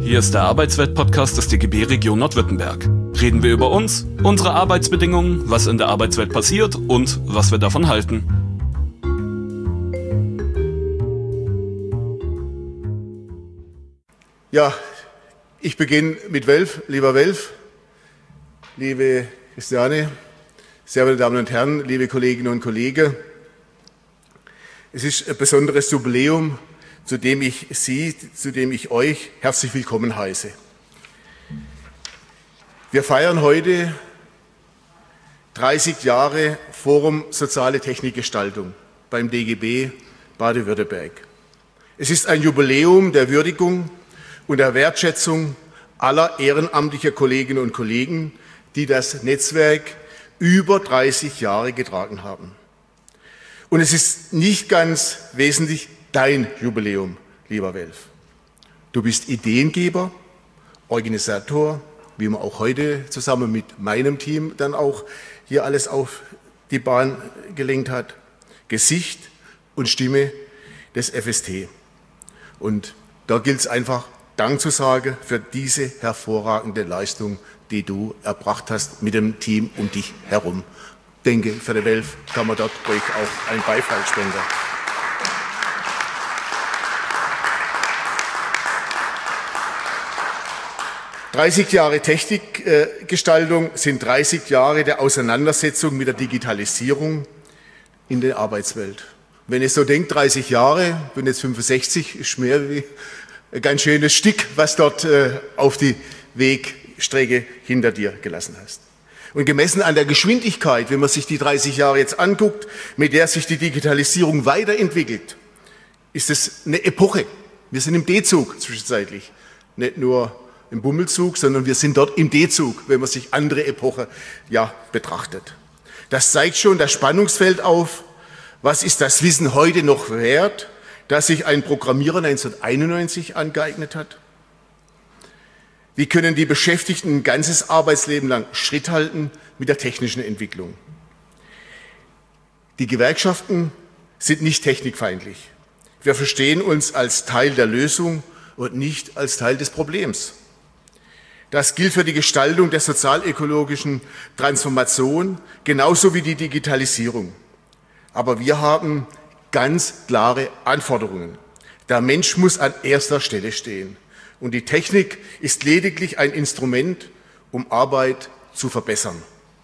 Hier ist der Arbeitswelt-Podcast des DGB Region Nordwürttemberg. Reden wir über uns, unsere Arbeitsbedingungen, was in der Arbeitswelt passiert und was wir davon halten. Ja, ich beginne mit Welf. Lieber Welf, liebe Christiane, sehr verehrte Damen und Herren, liebe Kolleginnen und Kollegen. Es ist ein besonderes Jubiläum, zu dem ich Sie, zu dem ich euch herzlich willkommen heiße. Wir feiern heute 30 Jahre Forum Soziale Technikgestaltung beim DGB Baden-Württemberg. Es ist ein Jubiläum der Würdigung und der Wertschätzung aller ehrenamtlicher Kolleginnen und Kollegen, die das Netzwerk über 30 Jahre getragen haben. Und es ist nicht ganz wesentlich dein Jubiläum, lieber Welf. Du bist Ideengeber, Organisator, wie man auch heute zusammen mit meinem Team dann auch hier alles auf die Bahn gelenkt hat, Gesicht und Stimme des FST. Und da gilt es einfach, Dank zu sagen für diese hervorragende Leistung, die du erbracht hast mit dem Team um dich herum. Ich denke, für die Welf kann man dort ruhig auch einen Beifall spenden. 30 Jahre Technikgestaltung sind 30 Jahre der Auseinandersetzung mit der Digitalisierung in der Arbeitswelt. Wenn ihr so denkt, 30 Jahre, ich bin jetzt 65, ist mehr wie ein ganz schönes Stück, was dort auf die Wegstrecke hinter dir gelassen hast. Und gemessen an der Geschwindigkeit, wenn man sich die 30 Jahre jetzt anguckt, mit der sich die Digitalisierung weiterentwickelt, ist es eine Epoche. Wir sind im D-Zug zwischenzeitlich, nicht nur im Bummelzug, sondern wir sind dort im D-Zug, wenn man sich andere Epochen betrachtet. Das zeigt schon das Spannungsfeld auf. Was ist das Wissen heute noch wert, das sich ein Programmierer 1991 angeeignet hat? Wie können die Beschäftigten ein ganzes Arbeitsleben lang Schritt halten mit der technischen Entwicklung? Die Gewerkschaften sind nicht technikfeindlich. Wir verstehen uns als Teil der Lösung und nicht als Teil des Problems. Das gilt für die Gestaltung der sozialökologischen Transformation, genauso wie die Digitalisierung. Aber wir haben ganz klare Anforderungen. Der Mensch muss an erster Stelle stehen. Und die Technik ist lediglich ein Instrument, um Arbeit zu verbessern.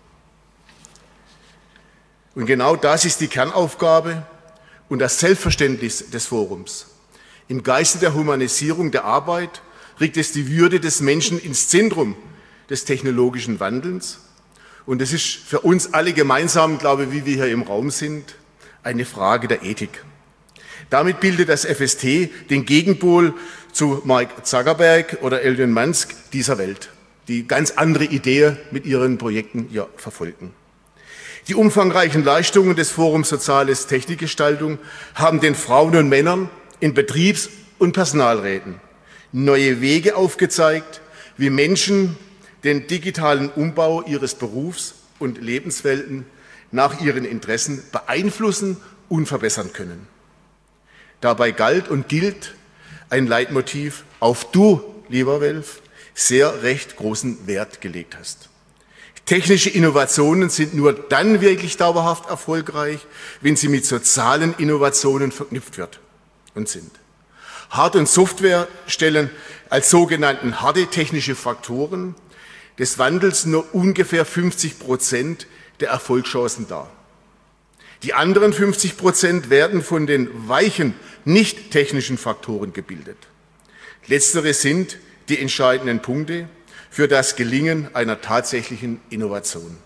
Und genau das ist die Kernaufgabe und das Selbstverständnis des Forums. Im Geiste der Humanisierung der Arbeit rückt es die Würde des Menschen ins Zentrum des technologischen Wandelns. Und es ist für uns alle gemeinsam, glaube ich, wie wir hier im Raum sind, eine Frage der Ethik. Damit bildet das FST den Gegenpol zu Mark Zuckerberg oder Elon Musk dieser Welt, die ganz andere Ideen mit ihren Projekten verfolgen. Die umfangreichen Leistungen des Forums Soziales Technikgestaltung haben den Frauen und Männern in Betriebs- und Personalräten neue Wege aufgezeigt, wie Menschen den digitalen Umbau ihres Berufs- und Lebenswelten nach ihren Interessen beeinflussen und verbessern können. Dabei galt und gilt ein Leitmotiv, auf du, lieber Welf, sehr recht großen Wert gelegt hast. Technische Innovationen sind nur dann wirklich dauerhaft erfolgreich, wenn sie mit sozialen Innovationen verknüpft wird und sind. Hard- und Software stellen als sogenannten harte technische Faktoren des Wandels nur ungefähr 50% der Erfolgschancen dar. Die anderen 50% werden von den weichen, nicht technischen Faktoren gebildet. Letztere sind die entscheidenden Punkte für das Gelingen einer tatsächlichen Innovation.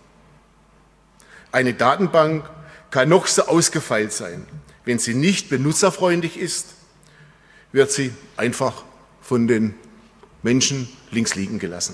Eine Datenbank kann noch so ausgefeilt sein. Wenn sie nicht benutzerfreundlich ist, wird sie einfach von den Menschen links liegen gelassen.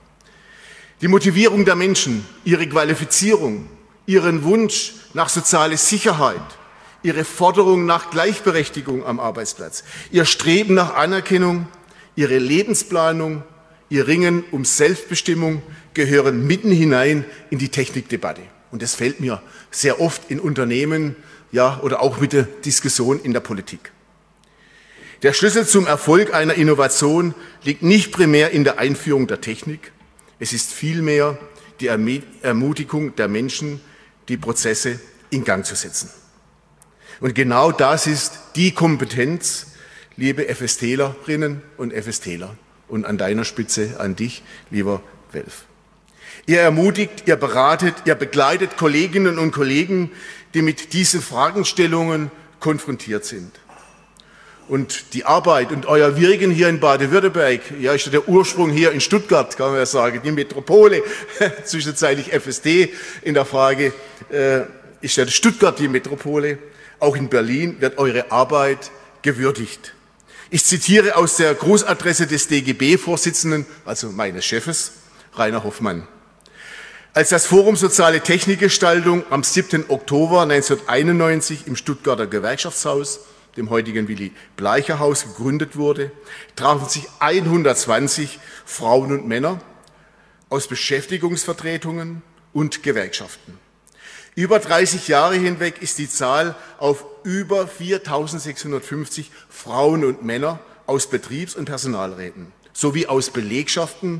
Die Motivierung der Menschen, ihre Qualifizierung, ihren Wunsch nach sozialer Sicherheit, ihre Forderung nach Gleichberechtigung am Arbeitsplatz, ihr Streben nach Anerkennung, ihre Lebensplanung, ihr Ringen um Selbstbestimmung gehören mitten hinein in die Technikdebatte. Und das fällt mir sehr oft in Unternehmen oder auch mit der Diskussion in der Politik. Der Schlüssel zum Erfolg einer Innovation liegt nicht primär in der Einführung der Technik. Es ist vielmehr die Ermutigung der Menschen, die Prozesse in Gang zu setzen. Und genau das ist die Kompetenz, liebe FSTlerinnen und FSTler. Und an deiner Spitze an dich, lieber Welf. Ihr ermutigt, ihr beratet, ihr begleitet Kolleginnen und Kollegen, die mit diesen Fragestellungen konfrontiert sind. Und die Arbeit und euer Wirken hier in Baden-Württemberg, ja, ist ja der Ursprung hier in Stuttgart, kann man ja sagen, die Metropole, zwischenzeitlich FSD in der Frage, ist ja Stuttgart die Metropole. Auch in Berlin wird eure Arbeit gewürdigt. Ich zitiere aus der Grußadresse des DGB-Vorsitzenden, also meines Chefes, Rainer Hoffmann. Als das Forum Soziale Technikgestaltung am 7. Oktober 1991 im Stuttgarter Gewerkschaftshaus, dem heutigen Willy-Bleicher-Haus, gegründet wurde, trafen sich 120 Frauen und Männer aus Beschäftigungsvertretungen und Gewerkschaften. Über 30 Jahre hinweg ist die Zahl auf über 4.650 Frauen und Männer aus Betriebs- und Personalräten sowie aus Belegschaften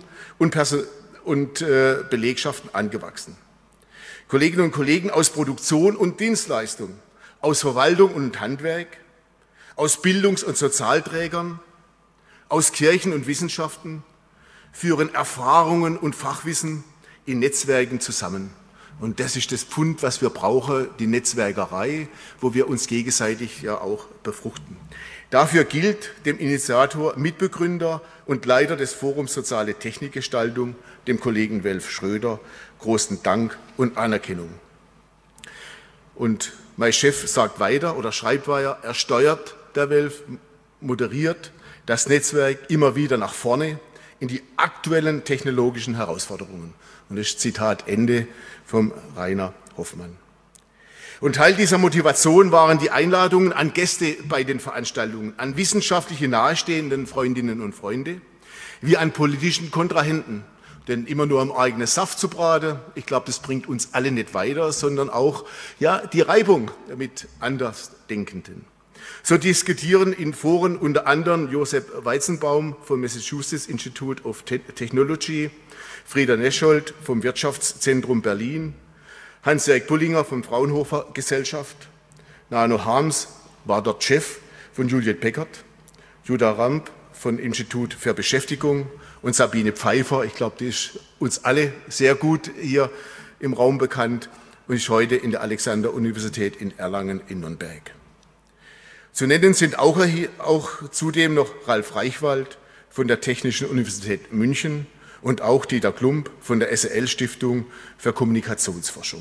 und Belegschaften angewachsen. Kolleginnen und Kollegen aus Produktion und Dienstleistung, aus Verwaltung und Handwerk, aus Bildungs- und Sozialträgern, aus Kirchen und Wissenschaften führen Erfahrungen und Fachwissen in Netzwerken zusammen. Und das ist das Pfund, was wir brauchen, die Netzwerkerei, wo wir uns gegenseitig ja auch befruchten. Dafür gilt dem Initiator, Mitbegründer und Leiter des Forums Soziale Technikgestaltung, dem Kollegen Welf Schröder, großen Dank und Anerkennung. Und mein Chef sagt weiter oder schreibt weiter, er steuert, der Welf, moderiert das Netzwerk immer wieder nach vorne in die aktuellen technologischen Herausforderungen. Und das ist Zitat Ende vom Rainer Hoffmann. Und Teil dieser Motivation waren die Einladungen an Gäste bei den Veranstaltungen, an wissenschaftliche nahestehenden Freundinnen und Freunde, wie an politischen Kontrahenten. Denn immer nur am eigenen Saft zu braten, ich glaube, das bringt uns alle nicht weiter, sondern auch ja, die Reibung mit Andersdenkenden. So diskutieren in Foren unter anderem Josef Weizenbaum vom Massachusetts Institute of Technology, Frieda Neschold vom Wirtschaftszentrum Berlin, Hans-Jörg Bullinger von Fraunhofer Gesellschaft, Nano Harms war dort Chef von Juliet Peckert, Judah Ramp von Institut für Beschäftigung und Sabine Pfeiffer, ich glaube, die ist uns alle sehr gut hier im Raum bekannt und ist heute in der Alexander-Universität in Erlangen in Nürnberg. Zu nennen sind auch zudem noch Ralf Reichwald von der Technischen Universität München und auch Dieter Klump von der SEL-Stiftung für Kommunikationsforschung.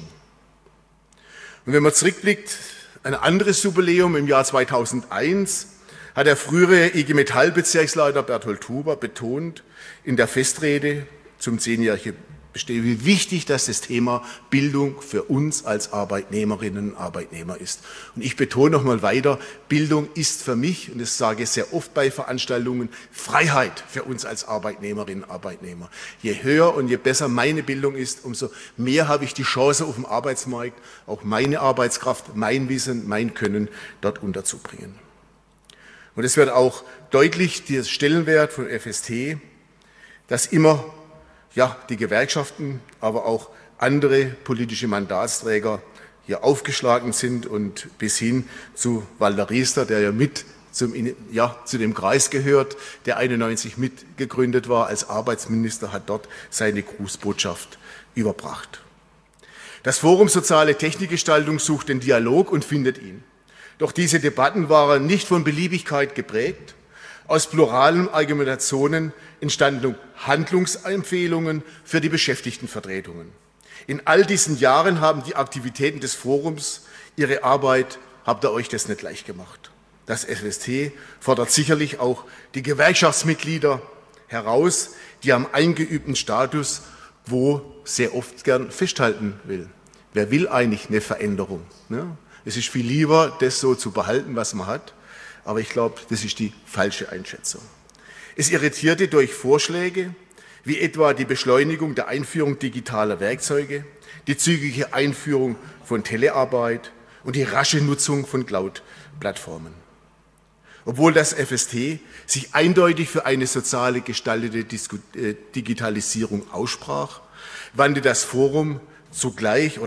Und wenn man zurückblickt, ein anderes Jubiläum im Jahr 2001 hat der frühere IG Metall-Bezirksleiter Berthold Huber betont in der Festrede zum 10-jährigen Bestehen, wie wichtig das Thema Bildung für uns als Arbeitnehmerinnen und Arbeitnehmer ist. Und ich betone noch mal weiter, Bildung ist für mich, und das sage ich sehr oft bei Veranstaltungen, Freiheit für uns als Arbeitnehmerinnen und Arbeitnehmer. Je höher und je besser meine Bildung ist, umso mehr habe ich die Chance auf dem Arbeitsmarkt, auch meine Arbeitskraft, mein Wissen, mein Können dort unterzubringen. Und es wird auch deutlich, der Stellenwert von FST, dass immer die Gewerkschaften, aber auch andere politische Mandatsträger hier aufgeschlagen sind und bis hin zu Walter Riester, der ja mit zu dem Kreis gehört, der 91 mitgegründet war als Arbeitsminister, hat dort seine Grußbotschaft überbracht. Das Forum Soziale Technikgestaltung sucht den Dialog und findet ihn. Doch diese Debatten waren nicht von Beliebigkeit geprägt. Aus pluralen Argumentationen entstanden Handlungsempfehlungen für die Beschäftigtenvertretungen. In all diesen Jahren haben die Aktivitäten des Forums ihre Arbeit, habt ihr euch das nicht leicht gemacht. Das FST fordert sicherlich auch die Gewerkschaftsmitglieder heraus, die am eingeübten Status quo sehr oft gern festhalten will. Wer will eigentlich eine Veränderung? Ne? Es ist viel lieber, das so zu behalten, was man hat. Aber ich glaube, das ist die falsche Einschätzung. Es irritierte durch Vorschläge, wie etwa die Beschleunigung der Einführung digitaler Werkzeuge, die zügige Einführung von Telearbeit und die rasche Nutzung von Cloud-Plattformen. Obwohl das FST sich eindeutig für eine soziale gestaltete Digitalisierung aussprach, warnte das Forum zugleich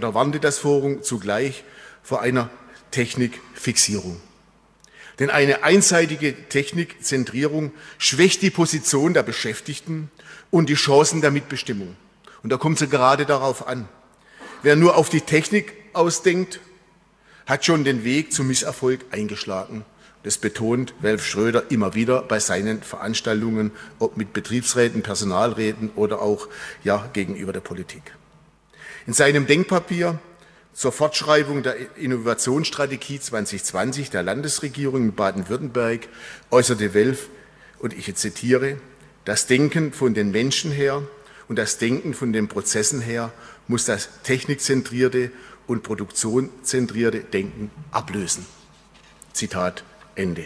vor einer Technikfixierung. Denn eine einseitige Technikzentrierung schwächt die Position der Beschäftigten und die Chancen der Mitbestimmung. Und da kommt es gerade darauf an. Wer nur auf die Technik ausdenkt, hat schon den Weg zum Misserfolg eingeschlagen. Das betont Welf Schröder immer wieder bei seinen Veranstaltungen, ob mit Betriebsräten, Personalräten oder auch gegenüber der Politik. In seinem Denkpapier zur Fortschreibung der Innovationsstrategie 2020 der Landesregierung in Baden-Württemberg äußerte Welf, und ich zitiere, das Denken von den Menschen her und das Denken von den Prozessen her muss das technikzentrierte und produktionszentrierte Denken ablösen. Zitat Ende.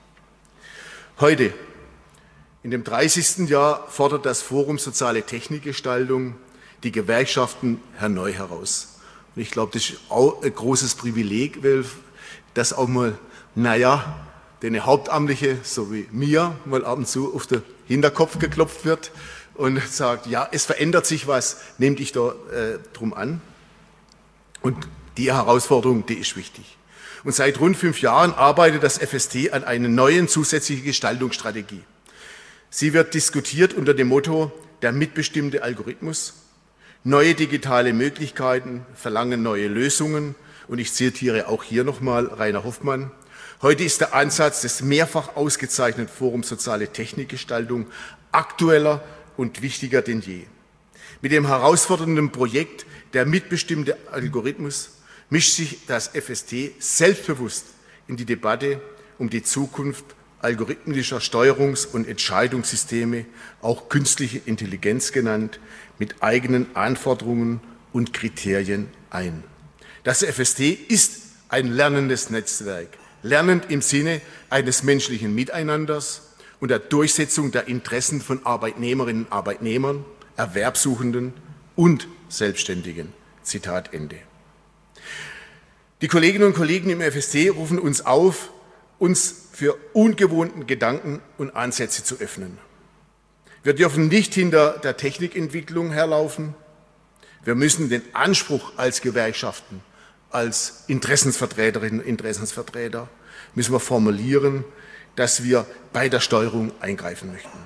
Heute, in dem 30. Jahr, fordert das Forum Soziale Technikgestaltung die Gewerkschaften neu heraus. Und ich glaube, das ist auch ein großes Privileg, dass auch mal, den Hauptamtliche, so wie mir, mal ab und zu auf den Hinterkopf geklopft wird und sagt, ja, es verändert sich was, nehmt dich da drum an. Und die Herausforderung, die ist wichtig. Und seit rund 5 Jahren arbeitet das FST an einer neuen zusätzlichen Gestaltungsstrategie. Sie wird diskutiert unter dem Motto, der mitbestimmte Algorithmus. Neue digitale Möglichkeiten verlangen neue Lösungen. Und ich zitiere auch hier nochmal Rainer Hoffmann. Heute ist der Ansatz des mehrfach ausgezeichneten Forums Soziale Technikgestaltung aktueller und wichtiger denn je. Mit dem herausfordernden Projekt der mitbestimmte Algorithmus mischt sich das FST selbstbewusst in die Debatte um die Zukunft algorithmischer Steuerungs- und Entscheidungssysteme, auch künstliche Intelligenz genannt, mit eigenen Anforderungen und Kriterien ein. Das FST ist ein lernendes Netzwerk, lernend im Sinne eines menschlichen Miteinanders und der Durchsetzung der Interessen von Arbeitnehmerinnen und Arbeitnehmern, Erwerbssuchenden und Selbstständigen. Zitat Ende. Die Kolleginnen und Kollegen im FST rufen uns auf, uns für ungewohnten Gedanken und Ansätze zu öffnen. Wir dürfen nicht hinter der Technikentwicklung herlaufen. Wir müssen den Anspruch als Gewerkschaften, als Interessensvertreterinnen und Interessensvertreter, müssen wir formulieren, dass wir bei der Steuerung eingreifen möchten.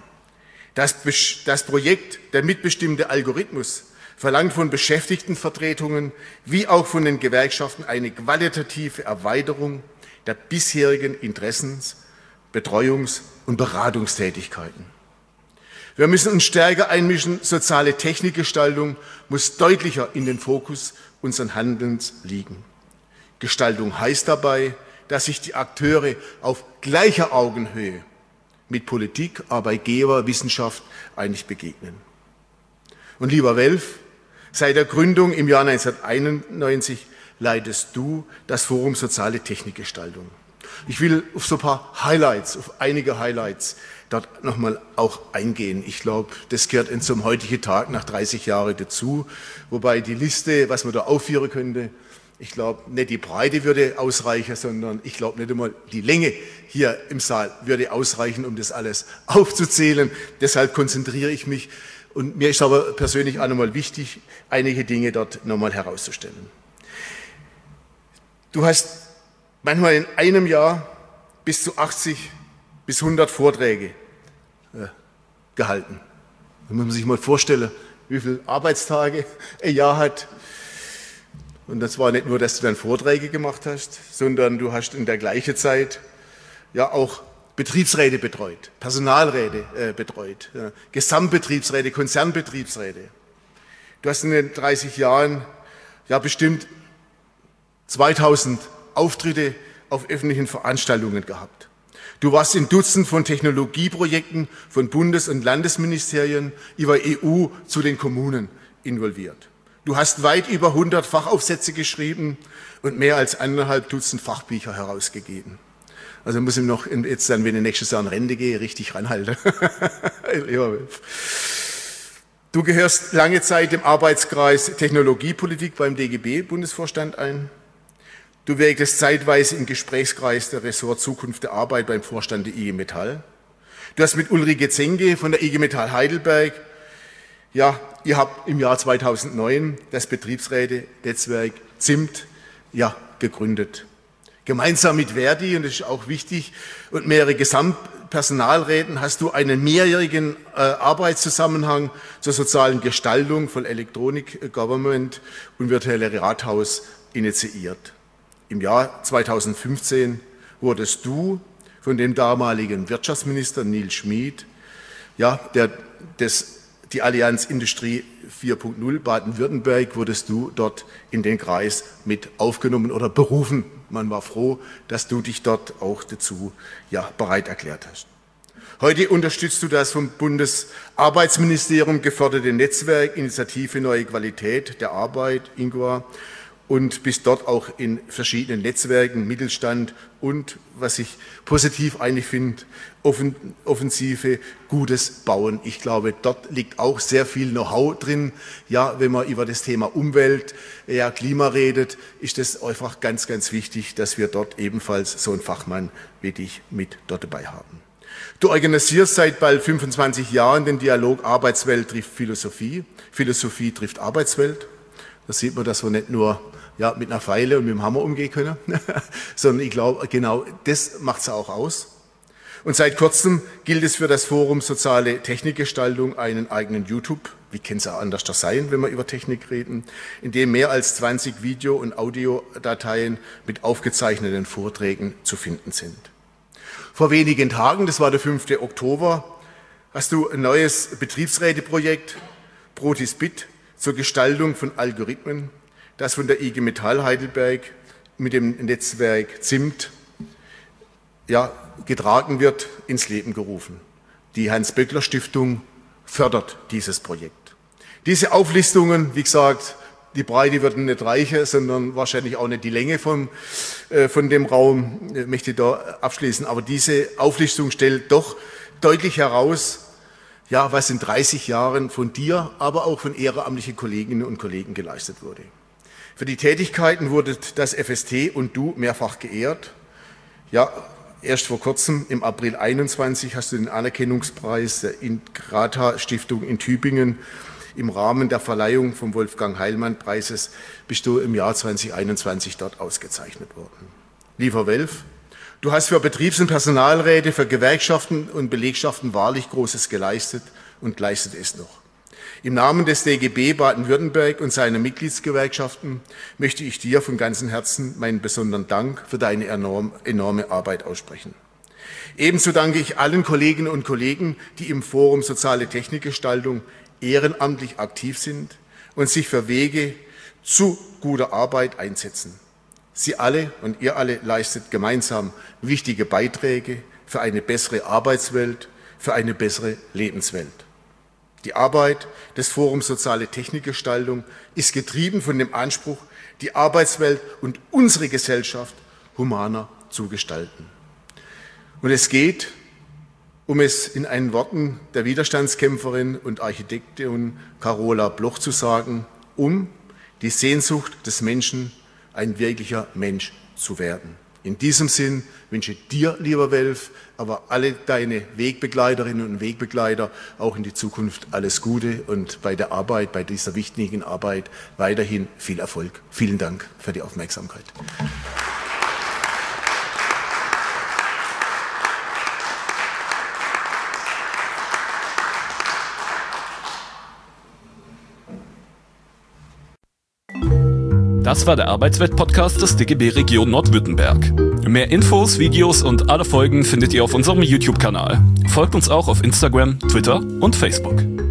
Das Projekt der mitbestimmte Algorithmus verlangt von Beschäftigtenvertretungen wie auch von den Gewerkschaften eine qualitative Erweiterung der bisherigen Interessens-, Betreuungs- und Beratungstätigkeiten. Wir müssen uns stärker einmischen. Soziale Technikgestaltung muss deutlicher in den Fokus unseres Handelns liegen. Gestaltung heißt dabei, dass sich die Akteure auf gleicher Augenhöhe mit Politik, Arbeitgeber, Wissenschaft eigentlich begegnen. Und lieber Welf, seit der Gründung im Jahr 1991 leitest du das Forum Soziale Technikgestaltung. Ich will auf so ein paar Highlights, auf einige Highlights dort nochmal auch eingehen. Ich glaube, das gehört zum heutigen Tag nach 30 Jahren dazu, wobei die Liste, was man da aufführen könnte, ich glaube, nicht die Breite würde ausreichen, sondern ich glaube nicht einmal die Länge hier im Saal würde ausreichen, um das alles aufzuzählen. Deshalb konzentriere ich mich. Und mir ist aber persönlich auch nochmal wichtig, einige Dinge dort nochmal herauszustellen. Du hast manchmal in einem Jahr bis zu 80 bis 100 Vorträge gehalten. Da muss man sich mal vorstellen, wie viele Arbeitstage ein Jahr hat. Und das war nicht nur, dass du dann Vorträge gemacht hast, sondern du hast in der gleichen Zeit ja auch Betriebsräte betreut, Personalräte betreut, Gesamtbetriebsräte, Konzernbetriebsräte. Du hast in den 30 Jahren ja bestimmt 2000 Auftritte auf öffentlichen Veranstaltungen gehabt. Du warst in Dutzend von Technologieprojekten von Bundes- und Landesministerien über EU zu den Kommunen involviert. Du hast weit über 100 Fachaufsätze geschrieben und mehr als 1,5 Dutzend Fachbücher herausgegeben. Also muss ich noch jetzt dann, wenn ich nächstes Jahr in Rente gehe, richtig ranhalten. Du gehörst lange Zeit dem Arbeitskreis Technologiepolitik beim DGB-Bundesvorstand ein. Du wirkst zeitweise im Gesprächskreis der Ressort Zukunft der Arbeit beim Vorstand der IG Metall. Du hast mit Ulrike Zenke von der IG Metall Heidelberg, ja, ihr habt im Jahr 2009 das Betriebsräte-Netzwerk ZIMT, ja, gegründet. Gemeinsam mit Verdi, und das ist auch wichtig, und mehrere Gesamtpersonalräten hast du einen mehrjährigen Arbeitszusammenhang zur sozialen Gestaltung von Electronic Government und virtuelle Rathaus initiiert. Im Jahr 2015 wurdest du von dem damaligen Wirtschaftsminister Nils Schmid, ja, die Allianz Industrie 4.0 Baden-Württemberg, wurdest du dort in den Kreis mit aufgenommen oder berufen. Man war froh, dass du dich dort auch dazu, ja, bereit erklärt hast. Heute unterstützt du das vom Bundesarbeitsministerium geförderte Netzwerk Initiative Neue Qualität der Arbeit, INQA, und bist dort auch in verschiedenen Netzwerken, Mittelstand und, was ich positiv eigentlich finde, Offensive, Gutes bauen. Ich glaube, dort liegt auch sehr viel Know-how drin. Ja, wenn man über das Thema Umwelt, ja, Klima redet, ist es einfach ganz, ganz wichtig, dass wir dort ebenfalls so einen Fachmann wie dich mit dort dabei haben. Du organisierst seit bald 25 Jahren den Dialog Arbeitswelt trifft Philosophie. Philosophie trifft Arbeitswelt. Da sieht man, dass wir nicht nur, ja, mit einer Feile und mit dem Hammer umgehen können, sondern ich glaube, genau das macht es auch aus. Und seit kurzem gilt es für das Forum Soziale Technikgestaltung einen eigenen YouTube, wie kann es auch anders sein, wenn wir über Technik reden, in dem mehr als 20 Video- und Audiodateien mit aufgezeichneten Vorträgen zu finden sind. Vor wenigen Tagen, das war der 5. Oktober, hast du ein neues Betriebsräteprojekt, Protisbit, zur Gestaltung von Algorithmen, das von der IG Metall Heidelberg mit dem Netzwerk ZIMT, ja, getragen wird, ins Leben gerufen. Die Hans-Böckler-Stiftung fördert dieses Projekt. Diese Auflistungen, wie gesagt, die Breite wird nicht reicher, sondern wahrscheinlich auch nicht die Länge von dem Raum, möchte ich da abschließen. Aber diese Auflistung stellt doch deutlich heraus, ja, was in 30 Jahren von dir, aber auch von ehrenamtlichen Kolleginnen und Kollegen geleistet wurde. Für die Tätigkeiten wurde das FST und du mehrfach geehrt. Ja, erst vor kurzem, im April 21, hast du den Anerkennungspreis der Ingrata Stiftung in Tübingen im Rahmen der Verleihung vom Wolfgang-Heilmann-Preises bist du im Jahr 2021 dort ausgezeichnet worden. Lieber Welf, du hast für Betriebs- und Personalräte, für Gewerkschaften und Belegschaften wahrlich Großes geleistet und leistet es noch. Im Namen des DGB Baden-Württemberg und seiner Mitgliedsgewerkschaften möchte ich dir von ganzem Herzen meinen besonderen Dank für deine enorme Arbeit aussprechen. Ebenso danke ich allen Kolleginnen und Kollegen, die im Forum Soziale Technikgestaltung ehrenamtlich aktiv sind und sich für Wege zu guter Arbeit einsetzen. Sie alle und ihr alle leistet gemeinsam wichtige Beiträge für eine bessere Arbeitswelt, für eine bessere Lebenswelt. Die Arbeit des Forums Soziale Technikgestaltung ist getrieben von dem Anspruch, die Arbeitswelt und unsere Gesellschaft humaner zu gestalten. Und es geht, um es in einen Worten der Widerstandskämpferin und Architektin Carola Bloch zu sagen, um die Sehnsucht des Menschen, ein wirklicher Mensch zu werden. In diesem Sinn wünsche ich dir, lieber Welf, aber alle deine Wegbegleiterinnen und Wegbegleiter auch in die Zukunft alles Gute und bei der Arbeit, bei dieser wichtigen Arbeit weiterhin viel Erfolg. Vielen Dank für die Aufmerksamkeit. Das war der Arbeitswelt-Podcast des DGB Region Nordwürttemberg. Mehr Infos, Videos und alle Folgen findet ihr auf unserem YouTube-Kanal. Folgt uns auch auf Instagram, Twitter und Facebook.